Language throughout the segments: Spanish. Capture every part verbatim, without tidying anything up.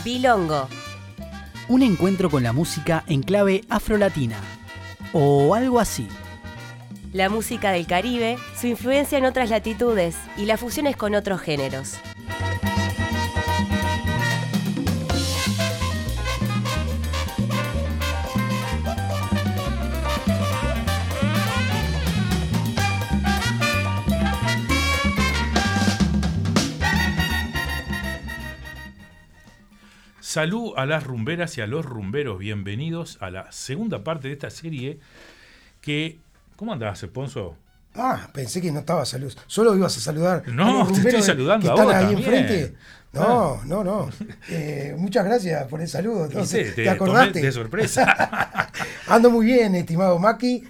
Bilongo. Un encuentro con la música en clave afrolatina. O algo así. La música del Caribe, su influencia en otras latitudes y las fusiones con otros géneros. Salud a las rumberas y a los rumberos. Bienvenidos a la segunda parte de esta serie que... ¿Cómo andás, Esponso? Ah, pensé que no estaba salud. Solo ibas a saludar. No, a los te estoy saludando que a están vos ahí también. enfrente. No, Ah. no, no. Eh, muchas gracias por el saludo. Entonces, ¿Viste? Te, ¿te acordaste? tomé de sorpresa. Ando muy bien, estimado Maki.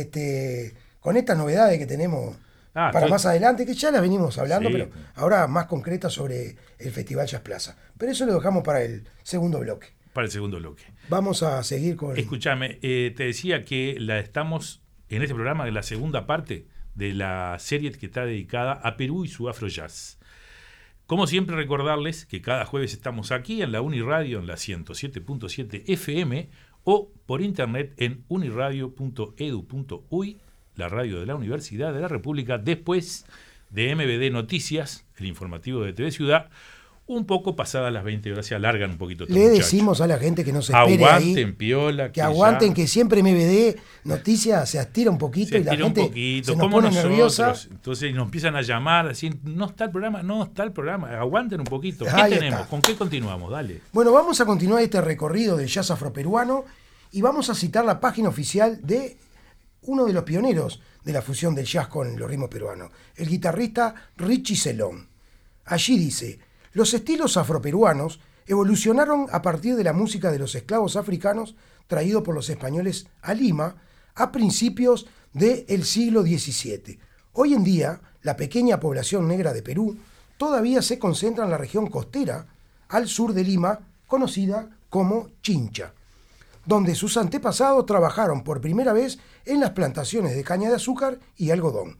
Este, con estas novedades que tenemos Ah, para tú- más adelante, que ya las venimos hablando, Sí. pero ahora más concretas sobre el Festival Jazz Plaza. Pero eso lo dejamos para el segundo bloque. Para el segundo bloque. Vamos a seguir con... Escúchame, eh, te decía que la estamos en este programa de la segunda parte de la serie que está dedicada a Perú y su Afrojazz. Como siempre, recordarles que cada jueves estamos aquí en la Uniradio en la ciento siete punto siete F M o por internet en uniradio punto edu punto uy, la radio de la Universidad de la República, después de M B D Noticias, el informativo de T V Ciudad, un poco pasadas las veinte horas, se alargan un poquito estos Le muchachos. decimos a la gente que no se espere Aguanten, ahí. piola. Que aguanten, ya que siempre M B D Noticias se estira un poquito se y la estira un gente poquito, se nos como pone nosotros. nerviosa. Entonces nos empiezan a llamar, decir, no está el programa, no está el programa, aguanten un poquito. ¿Qué Ahí tenemos? está. ¿Con qué continuamos? Dale. Bueno, vamos a continuar este recorrido del jazz afroperuano y vamos a citar la página oficial de uno de los pioneros de la fusión del jazz con los ritmos peruanos, el guitarrista Richie Celón. Allí dice: los estilos afroperuanos evolucionaron a partir de la música de los esclavos africanos traídos por los españoles a Lima a principios del siglo diecisiete. Hoy en día, la pequeña población negra de Perú todavía se concentra en la región costera al sur de Lima, conocida como Chincha, donde sus antepasados trabajaron por primera vez en las plantaciones de caña de azúcar y algodón.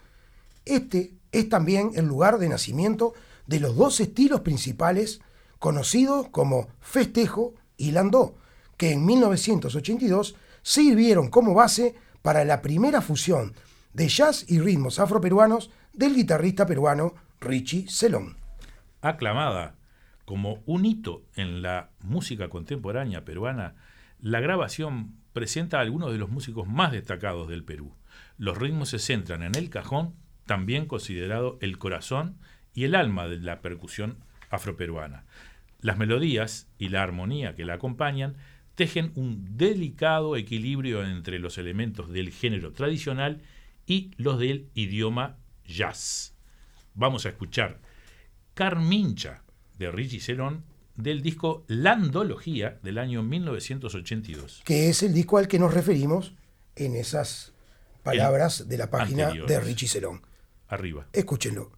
Este es también el lugar de nacimiento de los dos estilos principales conocidos como festejo y landó, que en mil novecientos ochenta y dos sirvieron como base para la primera fusión de jazz y ritmos afroperuanos del guitarrista peruano Richie Celón. Aclamada como un hito en la música contemporánea peruana, la grabación presenta a algunos de los músicos más destacados del Perú. Los ritmos se centran en el cajón, también considerado el corazón y el alma de la percusión afroperuana. Las melodías y la armonía que la acompañan tejen un delicado equilibrio entre los elementos del género tradicional y los del idioma jazz. Vamos a escuchar Carmincha de Richie Celón del disco Landología del año mil novecientos ochenta y dos. Que es el disco al que nos referimos en esas palabras de la página anteriores. de Richie Celón. Arriba. Escúchenlo.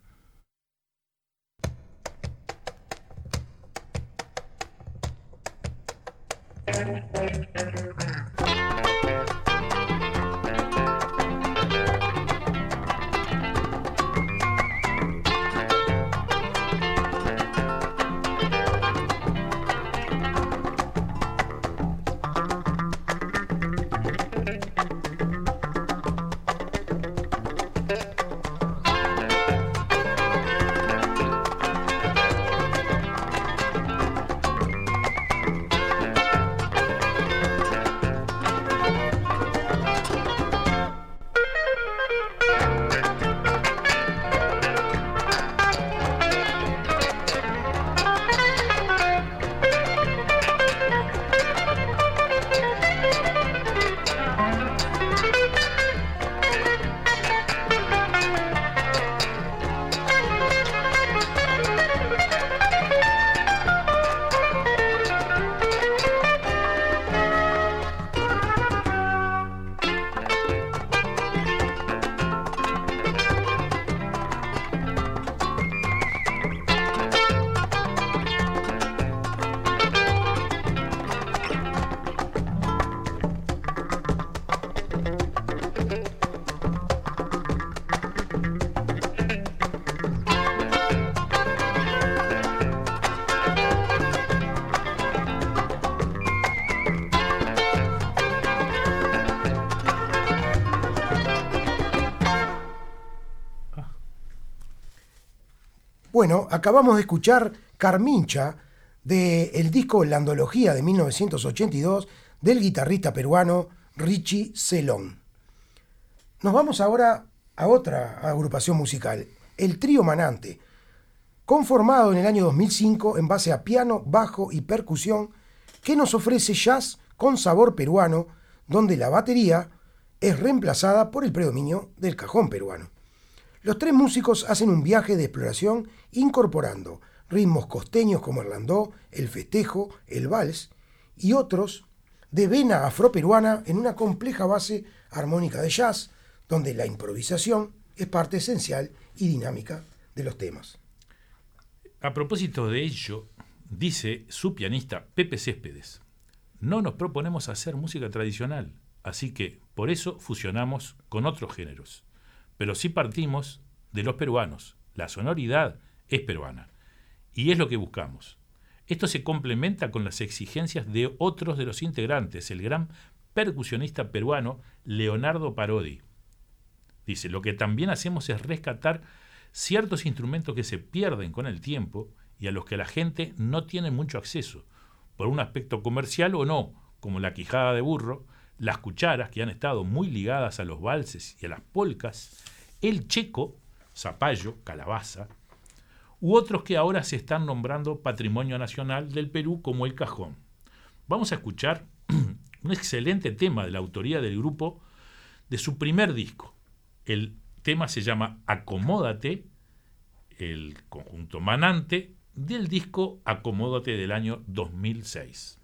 Bueno, acabamos de escuchar Carmincha del disco La Andología de mil novecientos ochenta y dos del guitarrista peruano Richie Celón. Nos vamos ahora a otra agrupación musical, el Trío Manante, conformado en el año dos mil cinco en base a piano, bajo y percusión, que nos ofrece jazz con sabor peruano, donde la batería es reemplazada por el predominio del cajón peruano. Los tres músicos hacen un viaje de exploración incorporando ritmos costeños como el landó, el festejo, el vals y otros de vena afroperuana en una compleja base armónica de jazz, donde la improvisación es parte esencial y dinámica de los temas. A propósito de ello, dice su pianista Pepe Céspedes: no nos proponemos hacer música tradicional, así que por eso fusionamos con otros géneros. Pero sí partimos de los peruanos. La sonoridad es peruana. Y es lo que buscamos. Esto se complementa con las exigencias de otros de los integrantes, el gran percusionista peruano Leonardo Parodi. Dice, lo que también hacemos es rescatar ciertos instrumentos que se pierden con el tiempo y a los que la gente no tiene mucho acceso, por un aspecto comercial o no, como la quijada de burro, las cucharas, que han estado muy ligadas a los valses y a las polcas, el checo, zapallo, calabaza, u otros que ahora se están nombrando Patrimonio Nacional del Perú, como el cajón. Vamos a escuchar un excelente tema de la autoría del grupo de su primer disco. El tema se llama Acomódate, el conjunto Manante, del disco Acomódate del año dos mil seis.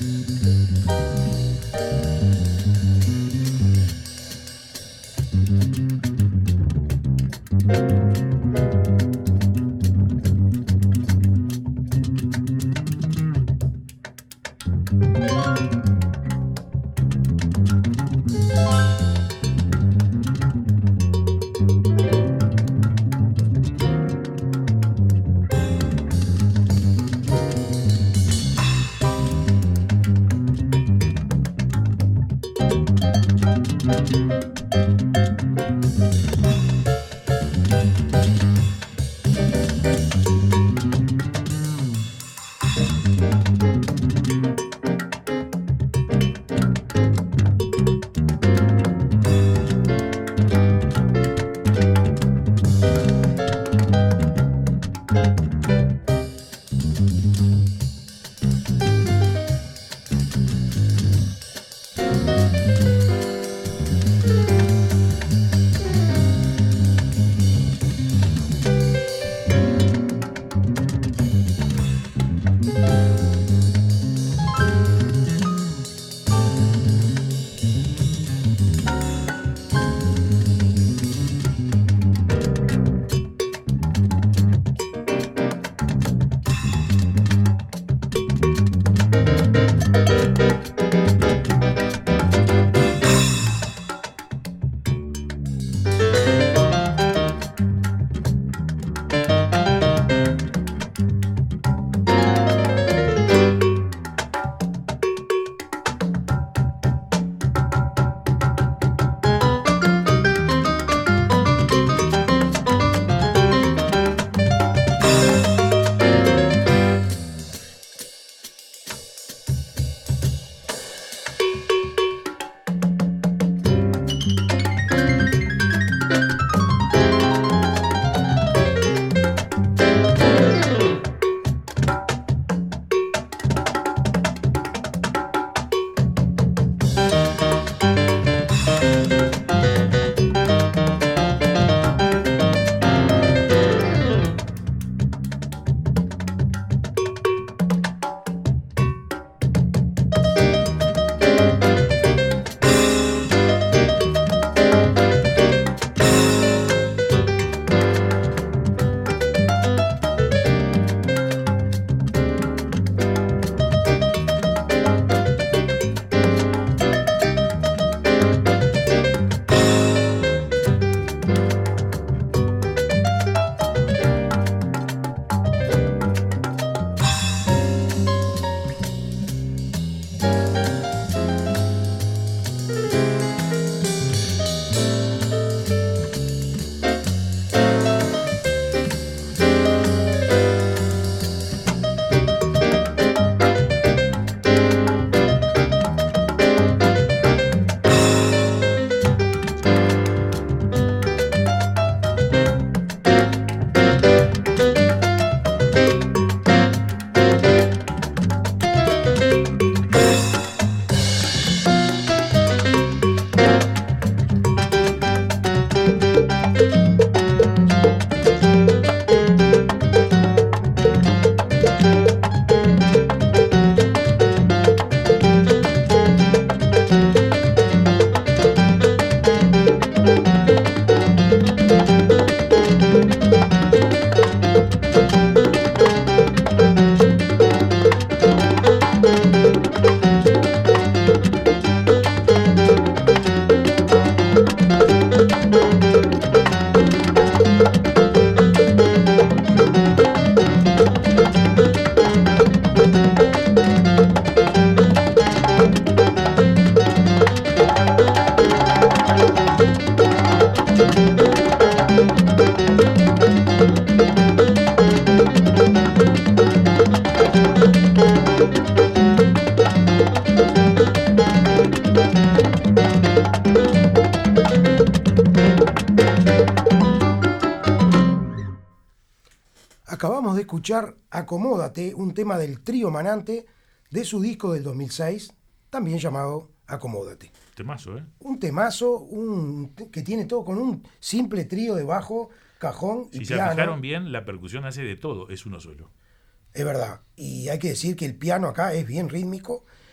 Acabamos de escuchar Acomódate, un tema del trío Manante de su disco del dos mil seis, también llamado Acomódate. Temazo, ¿eh? Un temazo un, que tiene todo con un simple trío de bajo, cajón y si piano. Si se fijaron bien, la percusión hace de todo, es uno solo. Es verdad. Y hay que decir que el piano acá es bien rítmico.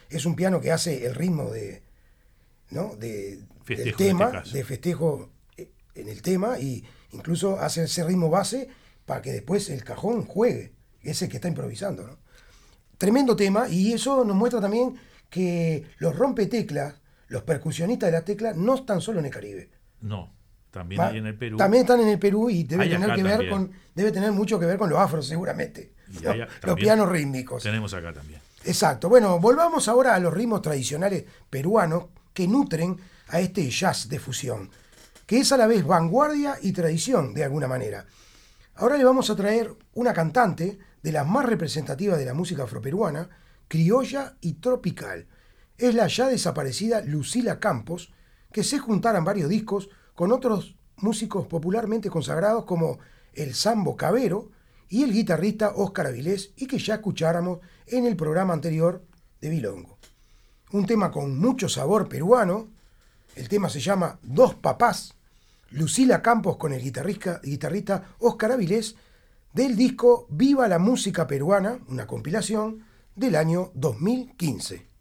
es un piano que hace el ritmo de, ¿no? de, del tema, este de festejo en el tema, y incluso hace ese ritmo base para que después el cajón juegue, ese que está improvisando, ¿no? Tremendo tema, y eso nos muestra también que los rompeteclas, los percusionistas de la tecla, no están solo en el Caribe. No, también hay en el Perú. También están en el Perú y debe hay tener que ver también. con, debe tener mucho que ver con los afros, seguramente. ¿No? Allá, los pianos rítmicos. Tenemos acá también. Exacto. Bueno, volvamos ahora a los ritmos tradicionales peruanos que nutren a este jazz de fusión, que es a la vez vanguardia y tradición de alguna manera. Ahora le vamos a traer una cantante de las más representativas de la música afroperuana, criolla y tropical. Es la ya desaparecida Lucila Campos, que se juntaron varios discos con otros músicos popularmente consagrados como el Sambo Cabero y el guitarrista Óscar Avilés, y que ya escucháramos en el programa anterior de Bilongo. Un tema con mucho sabor peruano. El tema se llama Dos Papás. Lucila Campos con el guitarrista, guitarrista Óscar Avilés, del disco Viva la Música Peruana, una compilación del año dos mil quince.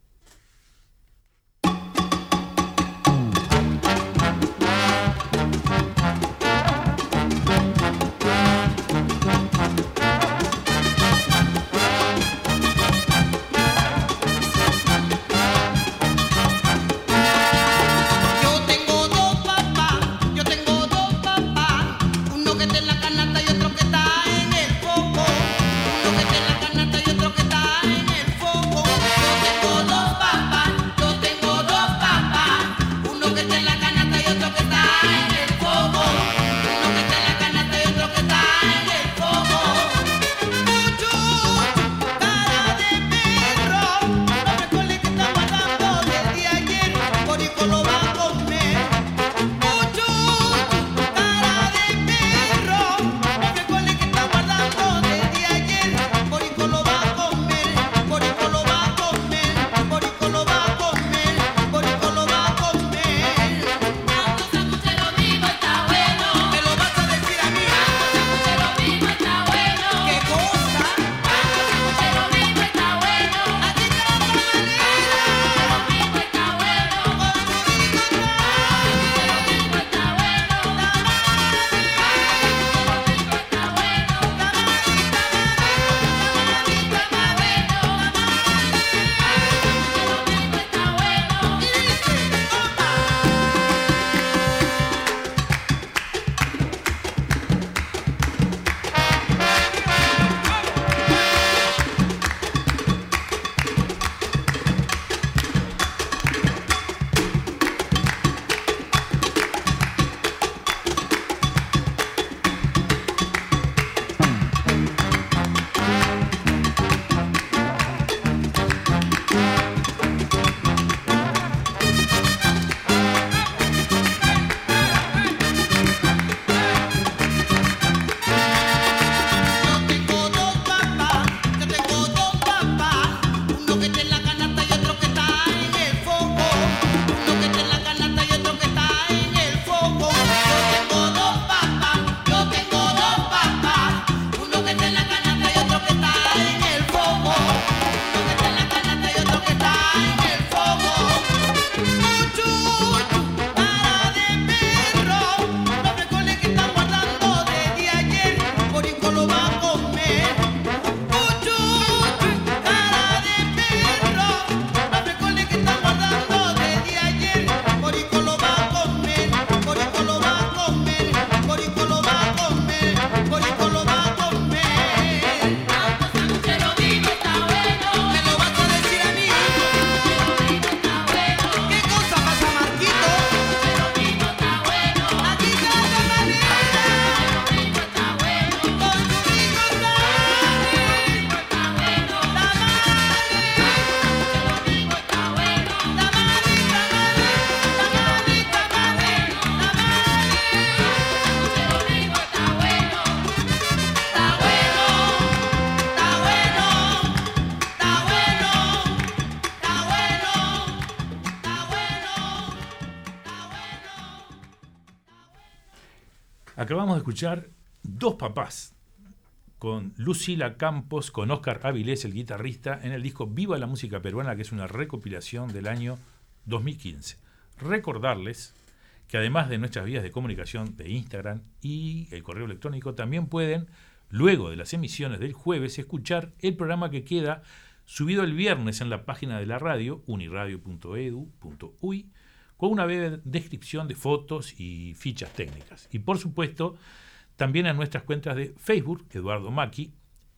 Acabamos de escuchar Dos Papás, con Lucila Campos, con Óscar Avilés, el guitarrista, en el disco Viva la Música Peruana, que es una recopilación del año dos mil quince. Recordarles que además de nuestras vías de comunicación de Instagram y el correo electrónico, también pueden, luego de las emisiones del jueves, escuchar el programa que queda subido el viernes en la página de la radio, uniradio punto edu punto uy, con una breve descripción de fotos y fichas técnicas. Y por supuesto, también en nuestras cuentas de Facebook, Eduardo Macchi,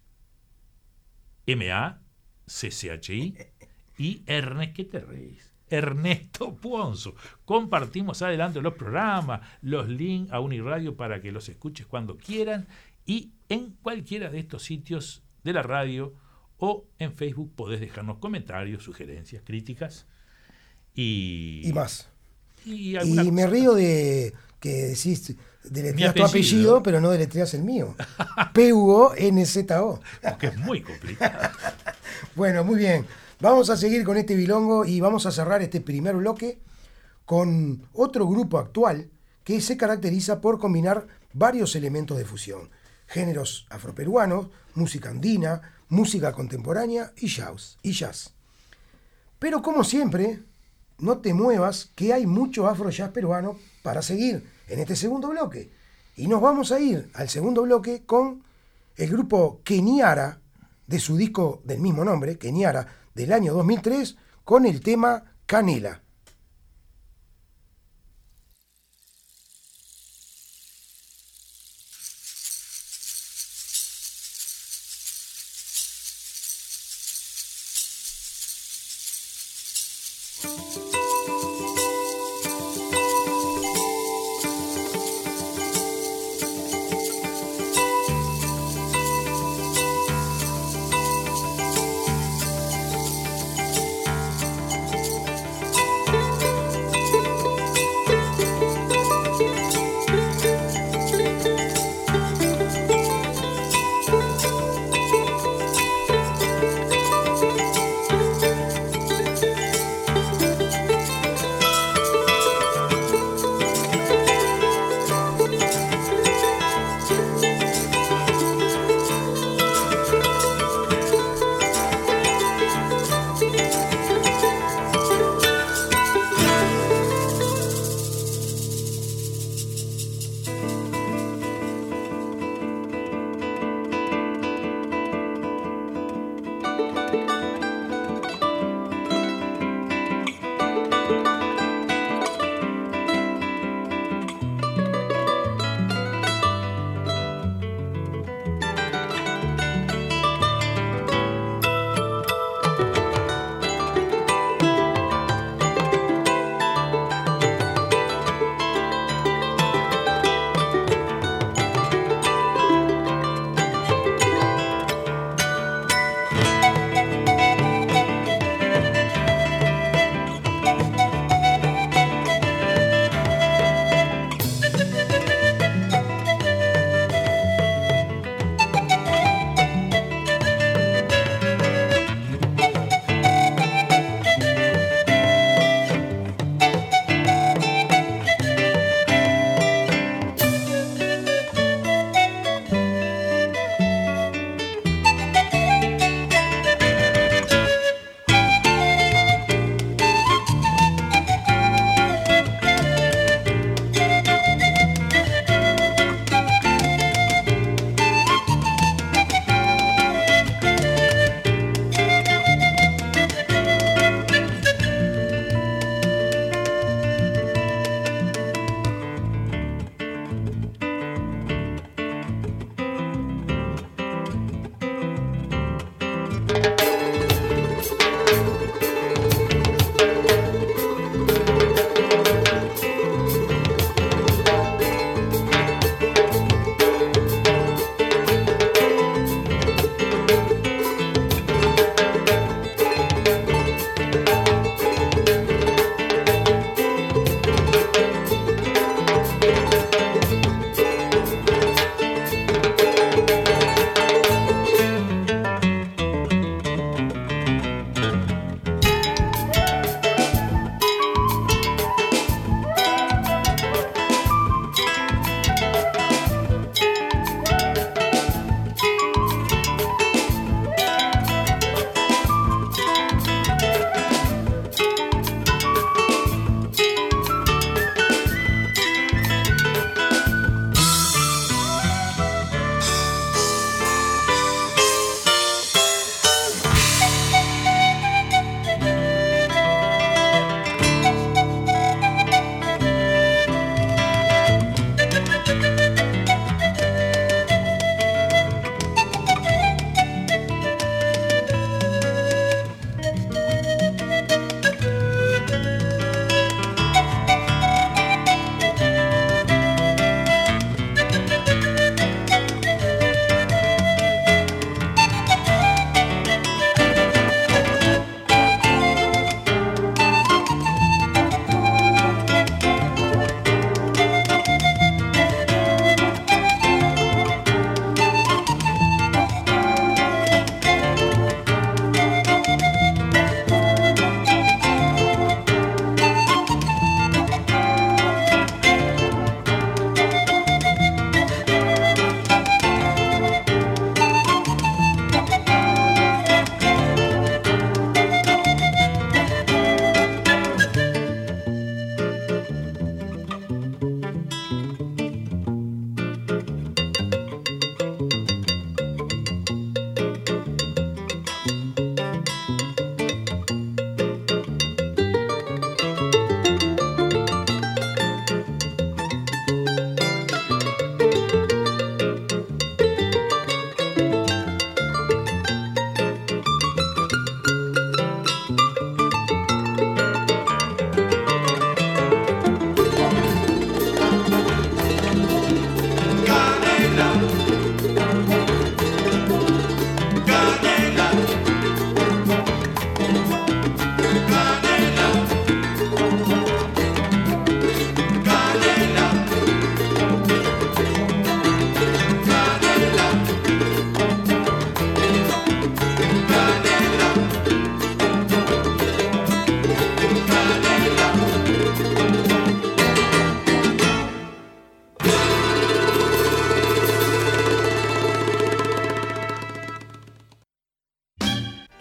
M A C C H I, y Ernest, ¿qué te reís? Ernesto Puonzo. Compartimos adelante los programas, los links a Uniradio para que los escuches cuando quieran, y en cualquiera de estos sitios de la radio o en Facebook podés dejarnos comentarios, sugerencias, críticas y, y más. Y, y me río de que decís deletreas tu apellido, pero no deletreas el mío. P U O N Z O. Porque es muy complicado. Bueno, muy bien. Vamos a seguir con este bilongo y vamos a cerrar este primer bloque con otro grupo actual que se caracteriza por combinar varios elementos de fusión. Géneros afroperuanos, música andina, música contemporánea y jazz, y jazz. Pero como siempre, no te muevas que hay mucho afro jazz peruano para seguir en este segundo bloque. Y nos vamos a ir al segundo bloque con el grupo Keniara, de su disco del mismo nombre, Keniara, del año dos mil tres, con el tema Canela.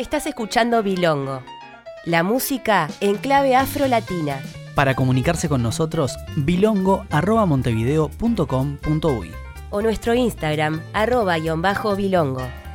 Estás escuchando Bilongo, la música en clave afro-latina. Para comunicarse con nosotros, bilongo arroba montevideo punto com punto uy o nuestro Instagram, arroba guión bajo bilongo.